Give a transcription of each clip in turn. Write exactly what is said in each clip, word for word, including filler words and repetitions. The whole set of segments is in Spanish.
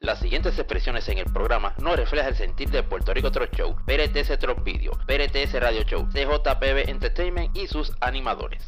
Las siguientes expresiones en el programa no reflejan el sentir de Puerto Rico Trot Show, P R T S Trot Video, P R T S Radio Show, C J P B Entertainment y sus animadores.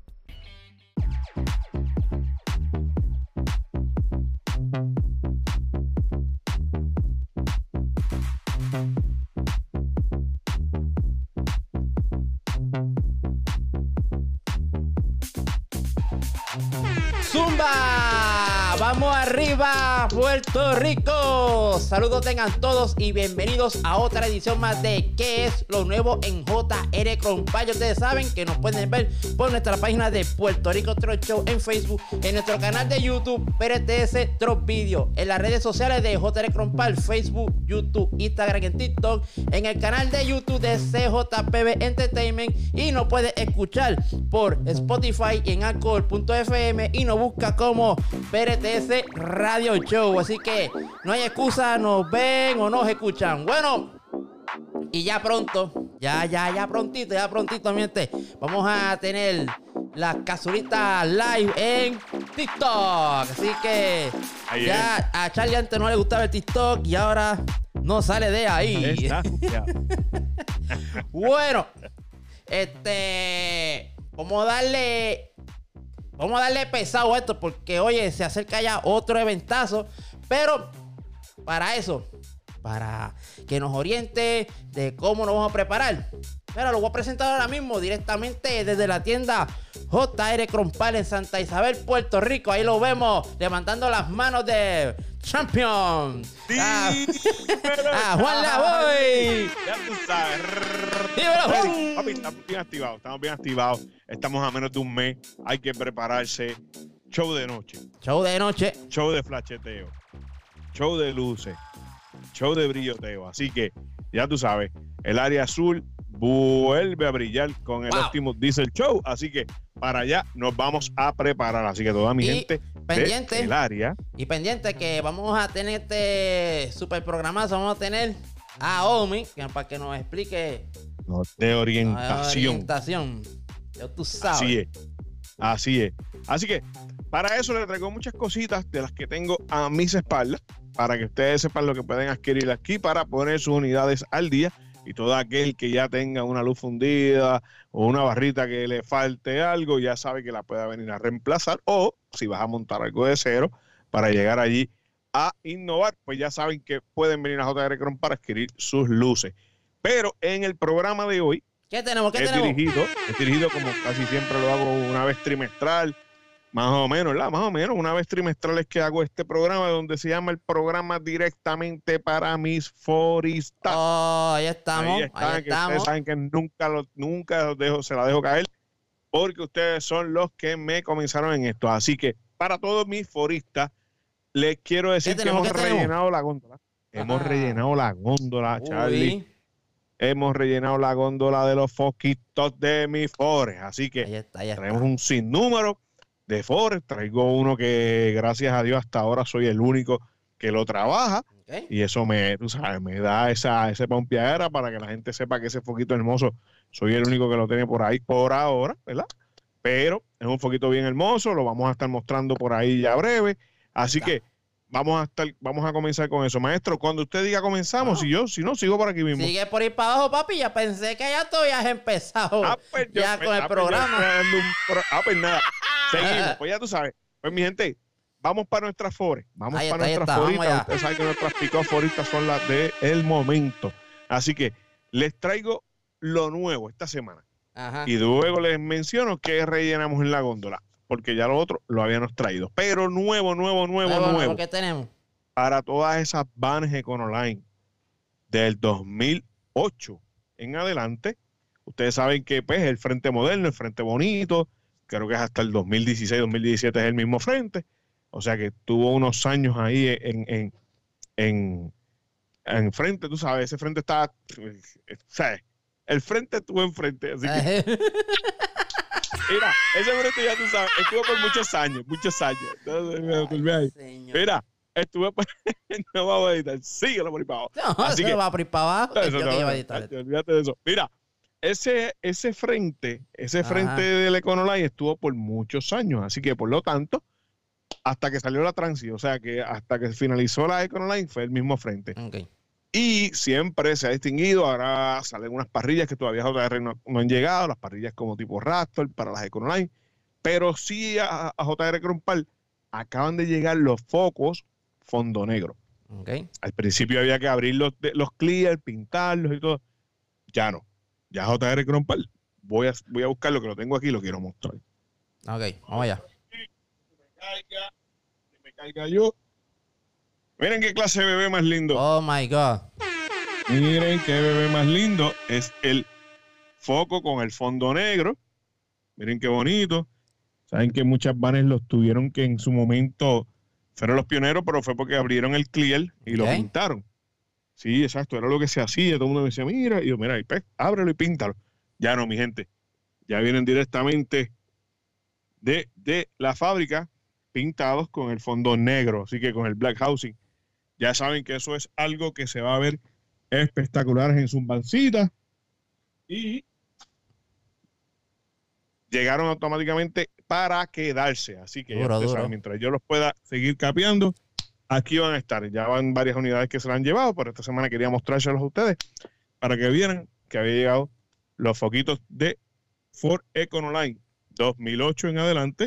¡Zumba! ¡Vamos arriba, Puerto Rico! Saludos tengan todos y bienvenidos a otra edición más de ¿Qué es lo nuevo en J R Crompay? Ustedes saben que nos pueden ver por nuestra página de Puerto Rico Trot Show en Facebook, en nuestro canal de YouTube P R T S Trot Video, en las redes sociales de J R Crompay, Facebook, YouTube, Instagram y TikTok, en el canal de YouTube de C J P B Entertainment, y nos puede escuchar por Spotify y en Anchor punto F M y nos busca como P R T S Radio Show. Así que no hay excusa, nos ven o nos escuchan. Bueno, y ya pronto, ya, ya, ya prontito, ya prontito, mi gente, vamos a tener las casulitas live en TikTok. Así que ahí ya es. A Charlie antes no le gustaba el TikTok y ahora no sale de ahí. Bueno, este, vamos a darle... Vamos a darle pesado a esto porque, oye, se acerca ya otro eventazo. Pero para eso, para que nos oriente de cómo nos vamos a preparar, pero lo voy a presentar ahora mismo directamente desde la tienda J R Crompay en Santa Isabel, Puerto Rico. Ahí lo vemos levantando las manos de Champion. Sí, ah, pero ah, Juan Lavoy. Ya tú sabes. Dímelo, Juan. Papi, estamos bien activados, estamos bien activados. Estamos a menos de un mes. Hay que prepararse. Show de noche. Show de noche. Show de flasheteo. Show de luces. Show de brilloteo. Así que, ya tú sabes, el área azul vuelve a brillar con el wow. Optimus Diesel Show. Así que para allá nos vamos a preparar. Así que toda mi y gente pendiente del área. Y pendiente que vamos a tener este super programazo. Vamos a tener a Omi que, para que nos explique no, de orientación. orientación. Ya tú sabes. Así es. Así es. Así que para eso les traigo muchas cositas de las que tengo a mis espaldas, para que ustedes sepan lo que pueden adquirir aquí para poner sus unidades al día. Y todo aquel que ya tenga una luz fundida o una barrita que le falte algo, ya sabe que la pueda venir a reemplazar. O si vas a montar algo de cero para llegar allí a innovar, pues ya saben que pueden venir a J R Crompay para adquirir sus luces. Pero en el programa de hoy, ¿qué tenemos? ¿Qué es tenemos? Dirigido, es dirigido como casi siempre lo hago una vez trimestral, más o menos, ¿verdad? Más o menos, una vez trimestral es que hago este programa donde se llama el programa directamente para mis foristas. Oh, ahí estamos, ahí, están, ahí que estamos. Ustedes saben que nunca, lo, nunca los dejo, se la dejo caer, porque ustedes son los que me comenzaron en esto. Así que para todos mis foristas, les quiero decir que hemos rellenado la góndola. Ajá. Hemos rellenado la góndola, Uy. Charlie. Hemos rellenado la góndola de los foquitos de mis fores. Así que ahí está, ahí tenemos está. un sinnúmero de fores. Traigo uno que, gracias a Dios, hasta ahora soy el único que lo trabaja. Okay. Y eso me, tú sabes, me da esa, ese pompeadera para que la gente sepa que ese foquito hermoso soy el único que lo tiene por ahí por ahora, ¿verdad? Pero es un foquito bien hermoso. Lo vamos a estar mostrando por ahí ya breve. Así que Vamos a estar, vamos a comenzar con eso. Maestro, cuando usted diga comenzamos, si yo, si no, sigo por aquí mismo. Sigue por ir para abajo, papi. Ya pensé que ya tú habías empezado ah, pues yo, ya pues, con el ah, programa. Pues pro, ah, pues nada. Seguimos. Pues ya tú sabes. Pues mi gente, vamos para nuestras fores. Vamos ahí para está, nuestras foritas. Ustedes saben que nuestras pick-up foritas son las del momento. Así que les traigo lo nuevo esta semana. Ajá. Y luego les menciono que rellenamos en la góndola. Porque ya lo otro lo habíamos traído. Pero nuevo, nuevo, nuevo, nuevo. nuevo. ¿Qué tenemos? Para todas esas vans Econoline del dos mil ocho en adelante. Ustedes saben que pues el frente moderno, el frente bonito, creo que es hasta el dos mil dieciséis, dos mil diecisiete es el mismo frente. O sea que tuvo unos años ahí en, en, en, en frente, tú sabes, ese frente está, ¿sabes? El frente estuvo enfrente, así que... Mira, ese frente ya tú sabes, estuvo por muchos años, muchos años. Entonces, Ay, mira, estuve por... no vamos a editar, síguelo por ahí para abajo. No, así eso que, va por ahí para abajo. Eso yo no, que iba a no, editar. no, olvídate de eso. Mira, ese, ese frente, ese Ajá. frente del Econoline estuvo por muchos años, así que por lo tanto, hasta que salió la Transi, o sea que hasta que finalizó la Econoline fue el mismo frente. Okay. Y siempre se ha distinguido, ahora salen unas parrillas que todavía J R no, no han llegado, las parrillas como tipo Raptor para las Econoline, pero sí a, a J R Cronpal acaban de llegar los focos fondo negro. Okay. Al principio había que abrir los, los clear, pintarlos y todo. Ya no. Ya J R Cronpal. Voy a, voy a buscar lo que lo tengo aquí y lo quiero mostrar. Ok, vamos allá. Que me caiga, que me caiga yo. Miren qué clase de bebé más lindo. Oh my God. Miren qué bebé más lindo. Es el foco con el fondo negro. Miren qué bonito. Saben que muchas vanes los tuvieron que en su momento fueron los pioneros, pero fue porque abrieron el clear y lo Okay. pintaron. Sí, exacto. Era lo que se hacía. Todo el mundo me decía, mira. Y yo, mira, y pues, ábrelo y píntalo. Ya no, mi gente. Ya vienen directamente de, de la fábrica pintados con el fondo negro. Así que con el black housing. Ya saben que eso es algo que se va a ver espectacular en sus bancitas. Y llegaron automáticamente para quedarse. Así que Duro, ya ustedes duro. saben, mientras yo los pueda seguir capeando, aquí van a estar. Ya van varias unidades que se la han llevado, pero esta semana quería mostrárselos a ustedes para que vieran que había llegado los foquitos de Ford Econoline dos mil ocho en adelante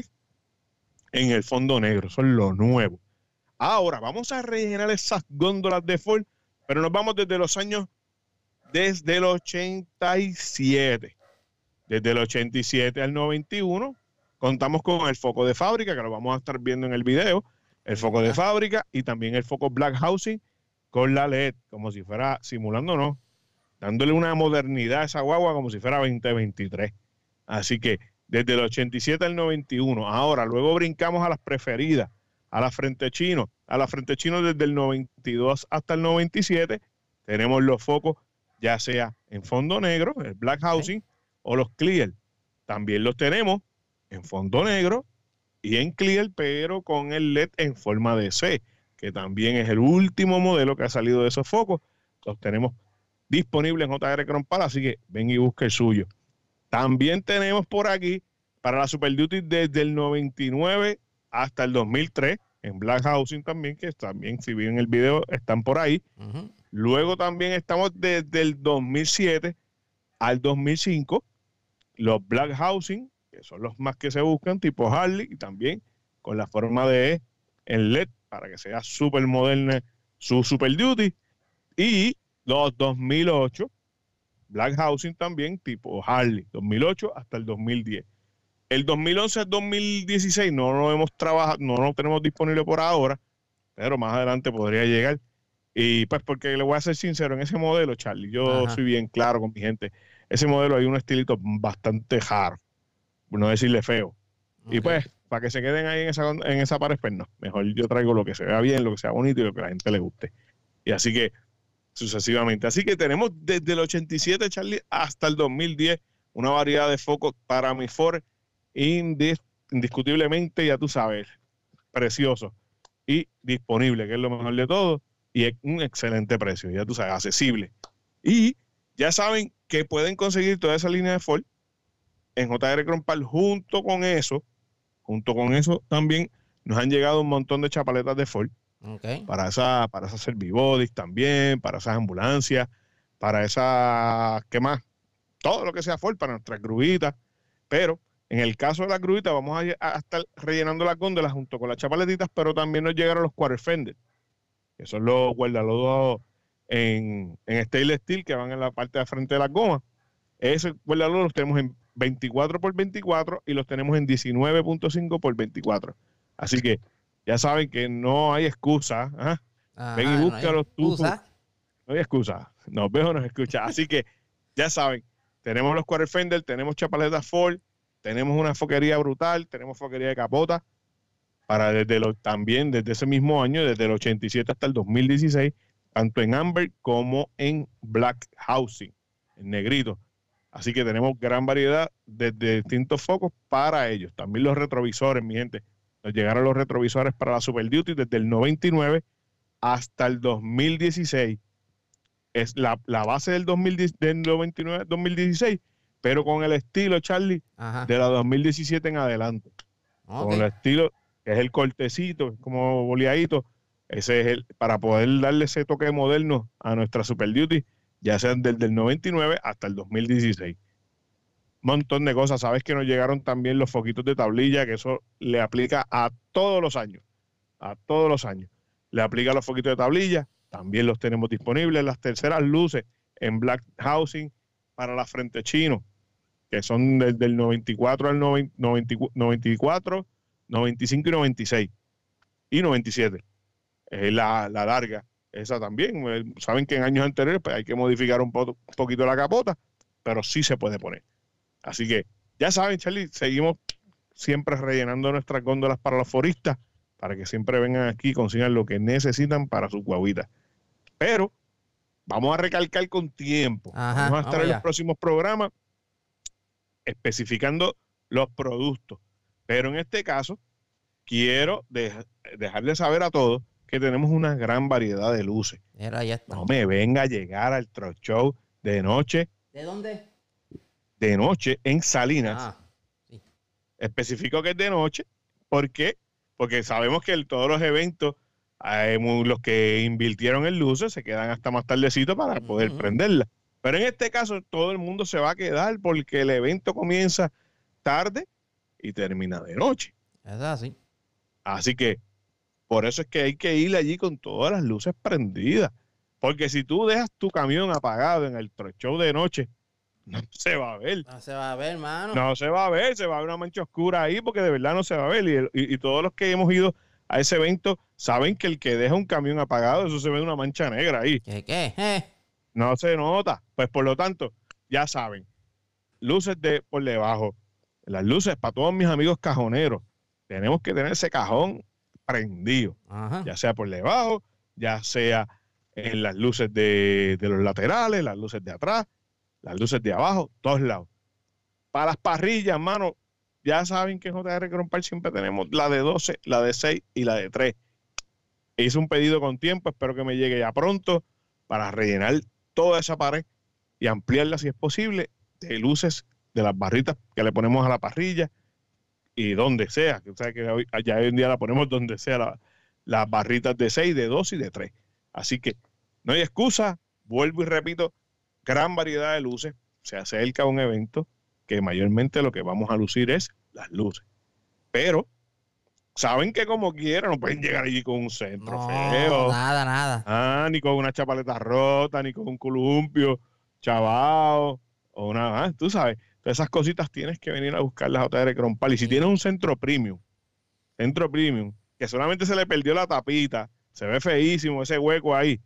en el fondo negro. Son lo nuevo. Ahora vamos a rellenar esas góndolas de Ford, pero nos vamos desde los años, desde el ochenta y siete. Desde el ochenta y siete al noventa y uno contamos con el foco de fábrica, que lo vamos a estar viendo en el video, el foco de fábrica y también el foco black housing con la L E D, como si fuera, simulando no, dándole una modernidad a esa guagua como si fuera veinte veintitrés. Así que desde el ochenta y siete al noventa y uno. Ahora, luego brincamos a las preferidas, a la frente chino, a la frente chino desde el noventa y dos hasta el noventa y siete. Tenemos los focos, ya sea en fondo negro, el black housing, o los clear. También los tenemos en fondo negro y en clear, pero con el L E D en forma de C, que también es el último modelo que ha salido de esos focos. Los tenemos disponibles en J R Cronpal, así que ven y busca el suyo. También tenemos por aquí para la Super Duty desde el noventa y nueve hasta el dos mil tres, en Black Housing también, que también, si ven el video, están por ahí. Uh-huh. Luego también estamos desde el dos mil siete al dos mil cinco, los Black Housing, que son los más que se buscan, tipo Harley, y también con la forma de E en L E D, para que sea súper moderna su Super Duty. Y los dos mil ocho, Black Housing también, tipo Harley, dos mil ocho hasta el dos mil diez. El dos mil once al dos mil dieciséis no lo hemos trabajado, no lo tenemos disponible por ahora, pero más adelante podría llegar. Y pues porque le voy a ser sincero, en ese modelo, Charlie, yo Ajá. soy bien claro con mi gente, ese modelo hay un estilito bastante hard, por no decirle feo. Okay. Y pues, para que se queden ahí en esa, en esa pared, pues no, mejor yo traigo lo que se vea bien, lo que sea bonito y lo que a la gente le guste. Y así que, sucesivamente. Así que tenemos desde el ochenta y siete, Charlie, hasta el dos mil diez, una variedad de focos para mi Ford, indis, indiscutiblemente, ya tú sabes, precioso y disponible, que es lo mejor de todo, y es un excelente precio, ya tú sabes, accesible. Y ya saben que pueden conseguir toda esa línea de Ford en J R Cronpal. Junto con eso, junto con eso también nos han llegado un montón de chapaletas de Ford. Okay. Para esa, para esas servibodies también, para esas ambulancias, para esas, ¿qué más? Todo lo que sea Ford, para nuestras gruitas. Pero en el caso de las gruitas vamos a, a estar rellenando las góndolas junto con las chapaletitas, pero también nos llegaron los quarter fender, que son los guardalodos en, en stainless steel que van en la parte de frente de las gomas. Esos guardalodos los tenemos en veinticuatro por veinticuatro y los tenemos en diecinueve punto cinco por veinticuatro. Así que ya saben que no hay excusa. ¿eh? Ajá, Ven y no hay búscalos tú. excusa. No hay excusa. Nos veo o nos escucha. Así que ya saben, tenemos los quarter fender, tenemos chapaletas Ford, tenemos una foquería brutal, tenemos foquería de capota, para desde lo, también desde ese mismo año, desde el ochenta y siete hasta el dos mil dieciséis, tanto en Amber como en Black Housing, en negrito. Así que tenemos gran variedad de, de distintos focos para ellos. También los retrovisores, mi gente. Nos llegaron los retrovisores para la Super Duty desde el noventa y nueve hasta el dos mil dieciséis. Es la, la base del, dos mil diez, del noventa y nueve dos mil dieciséis, pero con el estilo, Charlie, Ajá. de la dos mil diecisiete en adelante. Okay. Con el estilo que es el cortecito, como boleadito. Ese es el, para poder darle ese toque moderno a nuestra Super Duty, ya sea desde el noventa y nueve hasta el dos mil dieciséis. Montón de cosas. Sabes que nos llegaron también los foquitos de tablilla, que eso le aplica a todos los años. A todos los años. Le aplica los foquitos de tablilla. También los tenemos disponibles. Las terceras luces en Black Housing para la frente chino, que son desde el noventa y cuatro al noventa, noventa y cuatro, noventa y cinco y noventa y seis. Y noventa y siete. Es la, la larga. Esa también. Saben que en años anteriores pues, hay que modificar un, po un poquito la capota, pero sí se puede poner. Así que ya saben, Charlie, seguimos siempre rellenando nuestras góndolas para los foristas, para que siempre vengan aquí y consigan lo que necesitan para sus guaguitas. Pero vamos a recalcar con tiempo. Ajá, vamos a estar vamos en allá. los próximos programas especificando los productos. Pero en este caso, quiero de dejarles saber a todos que tenemos una gran variedad de luces. Mira, ya está. No me venga a llegar al Truck Show de noche, ¿De dónde? de noche en Salinas. Ah, sí. Especifico que es de noche. ¿Por qué? Porque sabemos que el, todos los eventos, eh, los que invirtieron en luces, se quedan hasta más tardecito para poder Uh-huh. prenderla. Pero en este caso, todo el mundo se va a quedar porque el evento comienza tarde y termina de noche. Es así. Así que por eso es que hay que ir allí con todas las luces prendidas. Porque si tú dejas tu camión apagado en el Truck Show de noche, no se va a ver. No se va a ver, hermano. No se va a ver, se va a ver una mancha oscura ahí porque de verdad no se va a ver. Y, el, y, y todos los que hemos ido a ese evento saben que el que deja un camión apagado, eso se ve una mancha negra ahí. ¿Qué qué? Eh. No se nota. Pues por lo tanto, ya saben, luces de por debajo. Las luces para todos mis amigos cajoneros. Tenemos que tener ese cajón prendido. Ajá. Ya sea por debajo, ya sea en las luces de, de los laterales, las luces de atrás, las luces de abajo, todos lados. Para las parrillas, mano, ya saben que en J R Crompal siempre tenemos la de doce, la de seis y la de tres. Hice un pedido con tiempo, espero que me llegue ya pronto para rellenar toda esa pared y ampliarla si es posible de luces de las barritas que le ponemos a la parrilla y donde sea, que o sea que hoy, ya hoy en día la ponemos donde sea, la, las barritas de seis, de dos y de tres. Así que no hay excusa, vuelvo y repito, gran variedad de luces, se acerca un evento que mayormente lo que vamos a lucir es las luces. Pero saben que como quiera no pueden llegar allí con un centro No, feo. nada, nada. Ah, ni con una chapaleta rota, ni con un columpio chavao, o nada más, tú sabes. Todas esas cositas tienes que venir a buscarlas a J R Crompal. Y si Sí. tienes un centro premium, centro premium, que solamente se le perdió la tapita, se ve feísimo ese hueco ahí,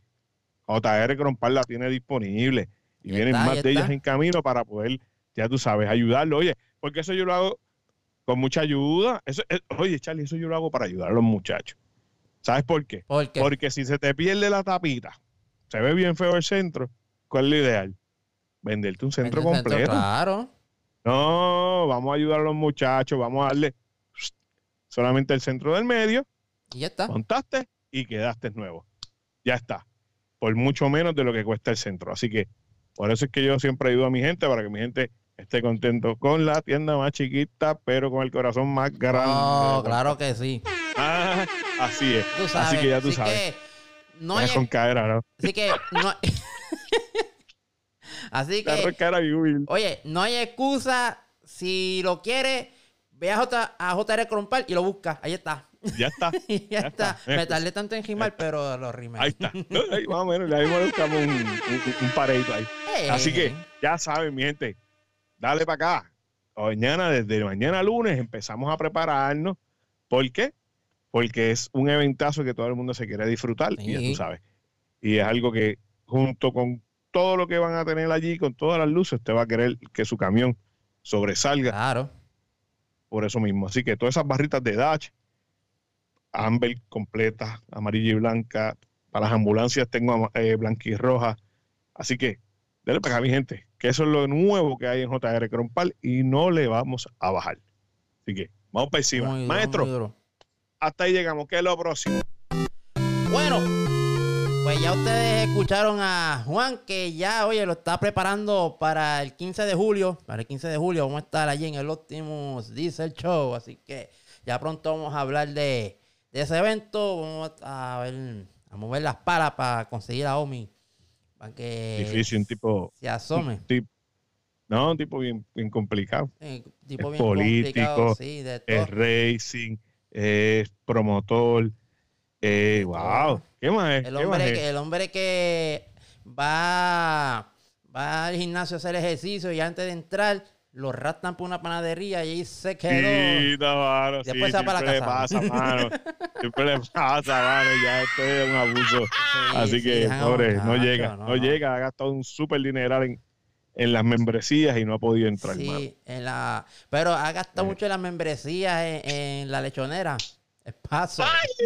J R Crompal la tiene disponible. Y Ya vienen está, más ya de ellas está. en camino para poder, ya tú sabes, ayudarlo. Oye, porque eso yo lo hago con mucha ayuda. Eso, es- oye, Charlie, eso yo lo hago para ayudar a los muchachos. ¿Sabes por qué? ¿Por qué? Porque si se te pierde la tapita, se ve bien feo el centro, ¿cuál es lo ideal? Venderte un centro Vende el centro, completo. Claro. No, vamos a ayudar a los muchachos, vamos a darle solamente el centro del medio, Y ya está. montaste y quedaste nuevo. Ya está. Por mucho menos de lo que cuesta el centro. Así que por eso es que yo siempre ayudo a mi gente, para que mi gente esté contento con la tienda más chiquita, pero con el corazón más grande. No, claro que sí. Ah, así es. Tú sabes. Así que ya tú así sabes. que no Deja hay, con cadera, ¿no? así que no hay- Así Deja con que, cadera y humilde. oye, no hay excusa. Si lo quieres, ve a, J, a J R Crompal y lo busca. Ahí está. Ya está. Y ya, Ya está. está. Me tardé tanto en rimar, pero lo rimé. Ahí está. No, ahí más o menos, le mismo le buscamos un, un, un pareito ahí. Eh, Así que ya saben, mi gente, dale para acá. Mañana, desde mañana lunes, empezamos a prepararnos. ¿Por qué? Porque es un eventazo que todo el mundo se quiere disfrutar, y ya Sí. tú sabes. Y es algo que, junto con todo lo que van a tener allí, con todas las luces, usted va a querer que su camión sobresalga Claro. por eso mismo. Así que todas esas barritas de Dodge, Amber completa, amarilla y blanca. Para las ambulancias tengo eh, blanca y roja. Así que, dale para acá, mi gente, que eso es lo nuevo que hay en J R Crompal y no le vamos a bajar. Así que, vamos para encima. Muy duro, Maestro, muy duro. hasta ahí llegamos. ¿Qué es lo próximo? Bueno, pues ya ustedes escucharon a Juan, que ya, oye, lo está preparando para el quince de julio. Para el quince de julio vamos a estar allí en el Optimus Diesel Show. Así que ya pronto vamos a hablar de, de ese evento. Vamos a ver, a mover las palas para conseguir a Omi. Para que difícil, un tipo... se asome. Un tipo, no, un tipo bien, bien complicado. Sí, tipo es bien político, sí, de todo. es racing, es promotor. Eh, wow, todo. ¿qué más es? El ¿Qué hombre, más es? que, el hombre que va, va al gimnasio a hacer ejercicio y antes de entrar lo raptan por una panadería y ahí se quedó. Sí, no, mano, Después sí, se va para la siempre le casa. pasa, mano. Siempre le pasa, mano. Ya esto es un abuso. Sí, Así sí, que, no, pobre, no muchacho, llega. no, No, no. llega. Ha gastado un súper dineral en, en las membresías y no ha podido entrar, mano. Sí, en la, pero ha gastado Eh. mucho en las membresías en, en la lechonera. Es paso.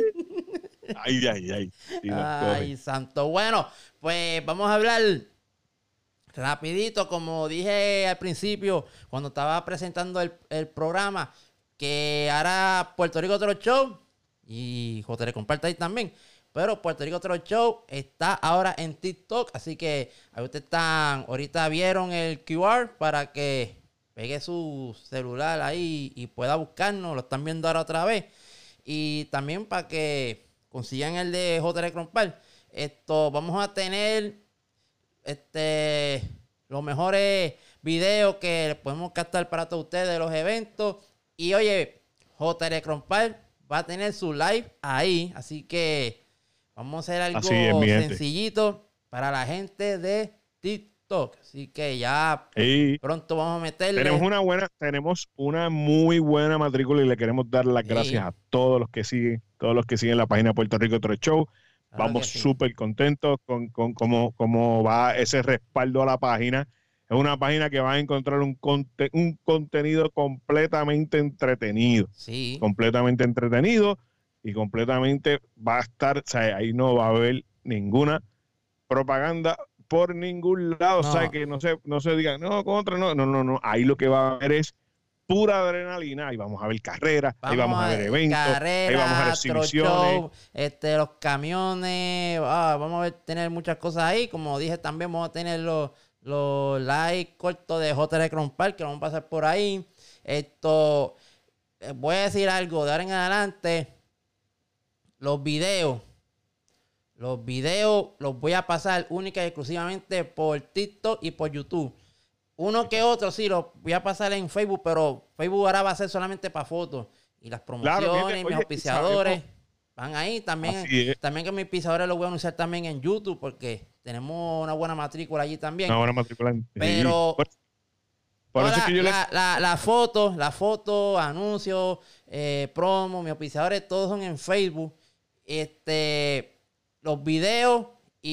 Ay, ay, ay. Sí, nos Ay, coge. santo. Bueno, pues vamos a hablar rapidito, como dije al principio, cuando estaba presentando el, el programa, que ahora Puerto Rico Trot Show, y J. le comparte ahí también, pero Puerto Rico Trot Show está ahora en TikTok, así que ahí ustedes están, ahorita vieron el Q R para que pegue su celular ahí y pueda buscarnos, lo están viendo ahora otra vez, y también para que consigan el de J. le Crompal. Esto, vamos a tener este los mejores videos que podemos captar para todos ustedes de los eventos. Y oye, J. le Crompal va a tener su live ahí, así que vamos a hacer algo Así es, mi gente. sencillito para la gente de TikTok. Así que ya Y pronto vamos a meterle. tenemos una buena, tenemos una muy buena matrícula y le queremos dar las Sí. gracias a todos los que siguen, todos los que siguen la página Puerto Rico Trot Show. Claro Vamos que sí. súper contentos con, con cómo, cómo va ese respaldo a la página. Es una página que va a encontrar un, conte- un contenido completamente entretenido. Sí. Completamente entretenido y completamente va a estar, o sea, ahí no va a haber ninguna propaganda por ningún lado. No. O sea, que no se, no se digan, no, contra, no, no, no, no. Ahí lo que va a haber es pura adrenalina. Ahí vamos a ver carreras, ahí vamos a ver eventos, carreras, ahí vamos a ver trot exhibiciones. show, este, los camiones, ah, vamos a ver, tener muchas cosas ahí. Como dije también, vamos a tener los, los live cortos de J. le Crompal que vamos a pasar por ahí. Esto, eh, voy a decir algo de ahora en adelante. Los videos, los videos los voy a pasar única y exclusivamente por TikTok y por YouTube. Uno que otro sí los voy a pasar en Facebook, pero Facebook ahora va a ser solamente para fotos. Y las promociones, Claro, mire, mis oye, auspiciadores sabemos- van ahí. También, Así es. también que mis auspiciadores los voy a anunciar también en YouTube porque tenemos una buena matrícula allí también. Una buena matrícula. Sí. Pero Por, por toda eso es que yo le... la, la, la foto, la foto, anuncios, eh, promo, mis auspiciadores, todos son en Facebook. Este, los videos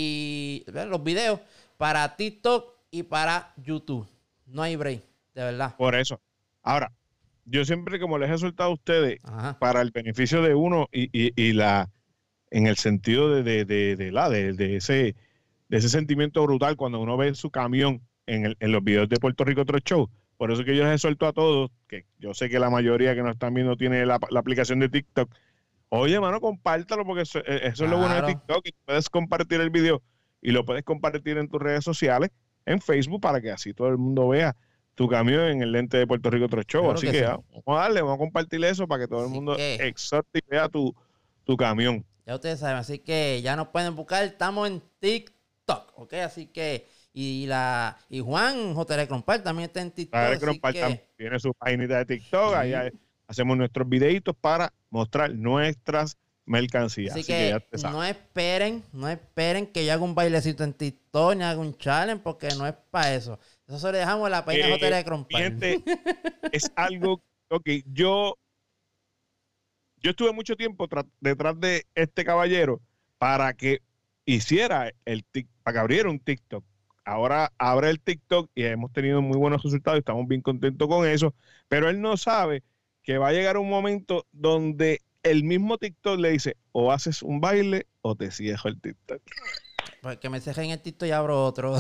y ¿verdad? los videos para TikTok y para YouTube. No hay break, de verdad. Por eso. Ahora, yo siempre, como les he soltado a ustedes, Ajá. para el beneficio de uno y, y, y la en el sentido de, de, de, de la de, de ese de ese sentimiento brutal cuando uno ve su camión en, el, en los videos de Puerto Rico Trot Show. Por eso que yo les he suelto a todos, que yo sé que la mayoría que nos están viendo tiene la, la aplicación de TikTok. Oye, mano, compártalo porque eso, eso es lo bueno de Claro. TikTok. Y puedes compartir el video y lo puedes compartir en tus redes sociales, en Facebook, para que así todo el mundo vea tu camión en el lente de Puerto Rico Trot Show. Claro Así que que, sí. ah, vamos a darle, vamos a compartir eso para que todo el Así mundo que- exhorte y vea tu, tu camión. Ya ustedes saben, así que ya nos pueden buscar. Estamos en TikTok, ¿ok? Así que, y la y Juan J. le Crompal también está en TikTok. Para Así que, tiene su página de TikTok, Sí. ahí hay- hacemos nuestros videitos para mostrar nuestras mercancías. así Así, que que ya te sabes. no esperen, no esperen que yo haga un bailecito en TikTok ni haga un challenge, porque no es para eso. Eso se lo dejamos en la página Eh, J. le Crompal. Gente, es algo, ok, yo, yo estuve mucho tiempo tra- detrás de este caballero para que hiciera el tic, para que abriera un TikTok. Ahora abre el TikTok y hemos tenido muy buenos resultados y estamos bien contentos con eso, pero él no sabe que va a llegar un momento donde el mismo TikTok le dice, o haces un baile o te cierro el TikTok. Pues que me cejen el TikTok y abro otro.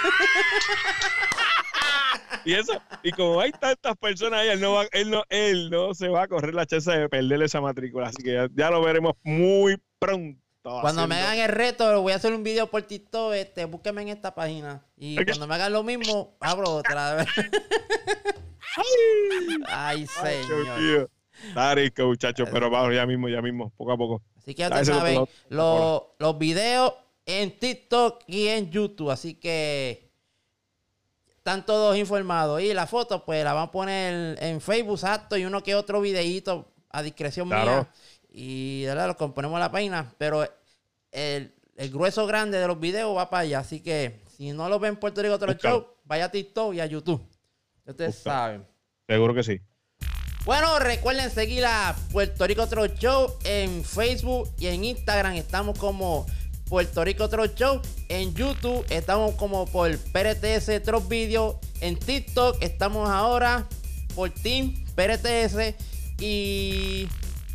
Y eso, y como hay tantas personas ahí, él no, va, él no, él no se va a correr la chance de perder esa matrícula. Así que ya, ya lo veremos muy pronto. Cuando me haciendo- hagan el reto, voy a hacer un video por TikTok, este, búsquenme en esta página. Y Ok. cuando me hagan lo mismo, abro otra. Ay, Ay, Dios señor. mío. Está rico, muchachos, pero vamos, ya mismo, ya mismo, poco a poco. Así que ya ustedes saben, los, los videos en TikTok y en YouTube. Así que están todos informados. Y la foto, pues la van a poner en Facebook, exacto, y uno que otro videíto a discreción claro. mía. Y ¿verdad? Lo componemos a la página. Pero el, el grueso grande de los videos va para allá. Así que si no lo ven en Puerto Rico Troll Show, vaya a TikTok y a YouTube. Ustedes Busca. saben. Seguro que sí. Bueno, recuerden seguir a Puerto Rico Troll Show en Facebook y en Instagram. Estamos como Puerto Rico Troll Show. En YouTube estamos como por P R T S Troll Video. En TikTok estamos ahora por Team P R T S. Y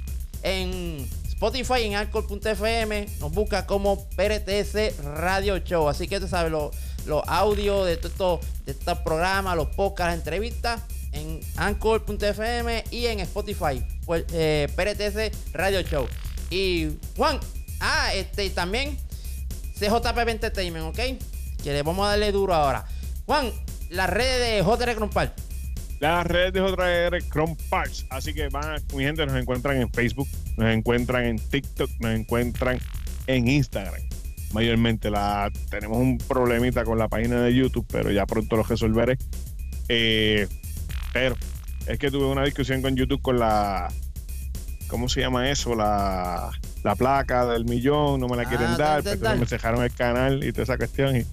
en Spotify, en Anchor punto F M, nos busca como P R T S Radio Show. Así que tú sabes, los, los audios de estos de estos programas, los podcasts, las entrevistas, en Anchor punto F M y en Spotify, pues, eh, P R T S Radio Show. Y Juan, ah, este también C J P Entertainment, ¿ok? Que le vamos a darle duro ahora. Juan, las redes de J R Chrome Parts. Las redes de J R Chrome Parts. Así que van, a, mi gente, nos encuentran en Facebook, nos encuentran en TikTok, nos encuentran en Instagram. Mayormente la tenemos un problemita con la página de YouTube, pero ya pronto lo resolveré. Eh, pero es que tuve una discusión con YouTube con la, ¿cómo se llama eso? La, la placa del millón, no me la ah, quieren dar, pero entonces me cejaron el canal y toda esa cuestión. Y...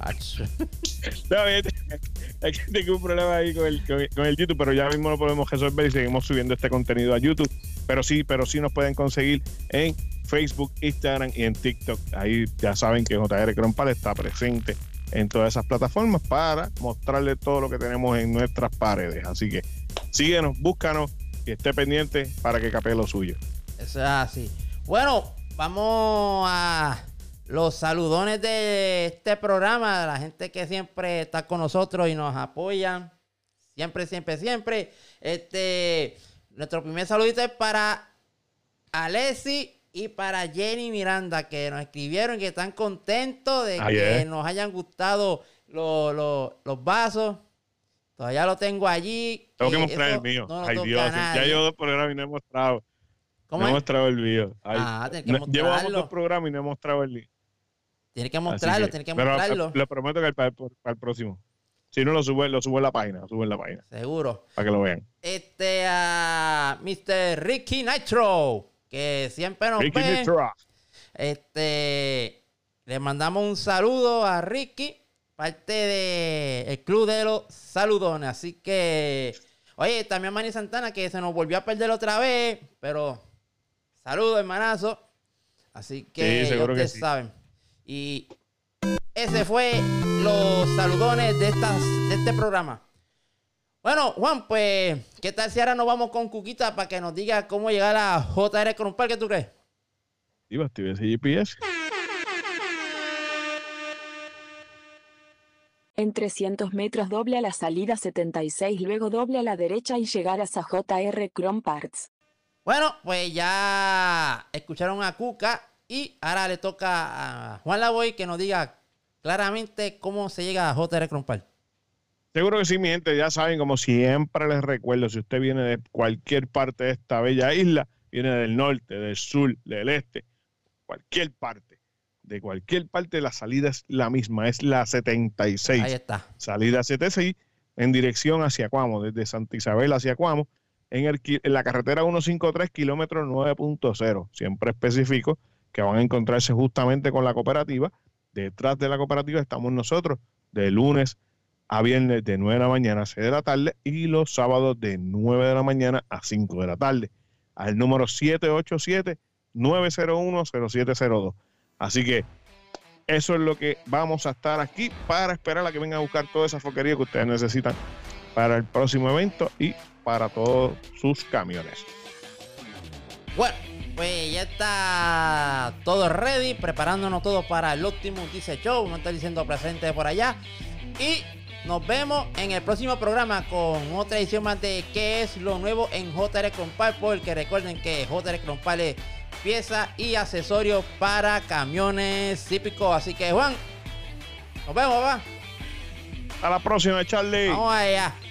no, es que tengo un problema ahí con el, con, con el YouTube, pero ya mismo lo podemos resolver y seguimos subiendo este contenido a YouTube. Pero sí, pero sí nos pueden conseguir en Facebook, Instagram y en TikTok. Ahí ya saben que J R Chrome Parts está presente en todas esas plataformas para mostrarles todo lo que tenemos en nuestras paredes. Así que síguenos, búscanos y esté pendiente para que capee lo suyo. Eso es así. Bueno, vamos a los saludones de este programa, de la gente que siempre está con nosotros y nos apoyan. Siempre, siempre, siempre. Este, nuestro primer saludito es para Alessi y para Jenny Miranda, que nos escribieron y que están contentos de Ay, que eh. nos hayan gustado los, los, los vasos. Todavía lo tengo allí. Tengo que mostrar el mío. No Ay, Dios. Ya llevo dos programas y no he mostrado. ¿Cómo no he mostrado el mío. Ay, ah, tienes que no, llevamos dos programas y no he mostrado el mío. Tienes que mostrarlo, que, tienes que pero mostrarlo. Le prometo que para, para el próximo. Si no, lo subo, lo subo en la página. Lo subo en la página. Seguro. Para que lo vean. Este, a uh, mister Ricky Nitro, que siempre nos Ricky ve. Nitro. Este, le mandamos un saludo a Ricky, parte del club de los saludones. Así que, oye, también a Manny Santana, que se nos volvió a perder otra vez, pero saludos, hermanazo. Así que sí, seguro ustedes que sí. saben. Y ese fue los saludones de, estas, de este programa. Bueno, Juan, pues, ¿qué tal si ahora nos vamos con Cuquita para que nos diga cómo llegar a J R Chrome Parts? ¿Qué tú crees? Iba a activar ese G P S. En trescientos metros doble a la salida setenta y seis, luego doble a la derecha y llegarás a J R Chrome Parts. Bueno, pues ya escucharon a Cuca y ahora le toca a Juan Lavoy que nos diga claramente cómo se llega a J R Chrome Parts. Seguro que sí, mi gente, ya saben, como siempre les recuerdo, si usted viene de cualquier parte de esta bella isla, viene del norte, del sur, del este, cualquier parte, de cualquier parte, la salida es la misma, es la setenta y seis. Ahí está. Salida setenta y seis en dirección hacia Cuamo, desde Santa Isabel hacia Cuamo, en, el, en la carretera ciento cincuenta y tres, kilómetro nueve punto cero. Siempre especifico que van a encontrarse justamente con la cooperativa. Detrás de la cooperativa estamos nosotros, de lunes a viernes de nueve de la mañana a seis de la tarde y los sábados de nueve de la mañana a cinco de la tarde. Al número siete ocho siete, nueve cero uno, cero siete cero dos. Así que eso es lo que vamos a estar aquí para esperar a que vengan a buscar toda esa foquería que ustedes necesitan para el próximo evento y para todos sus camiones. Bueno, pues ya está todo ready, preparándonos todo para el Optimus Dice Show. Vamos a estar diciendo presente por allá. Y nos vemos en el próximo programa con otra edición más de ¿Qué es lo nuevo en J R Chrome Parts? Porque recuerden que J R Chrome Parts es pieza y accesorios para camiones típicos. Así que, Juan, nos vemos, va. Hasta la próxima, Charlie. Vamos allá.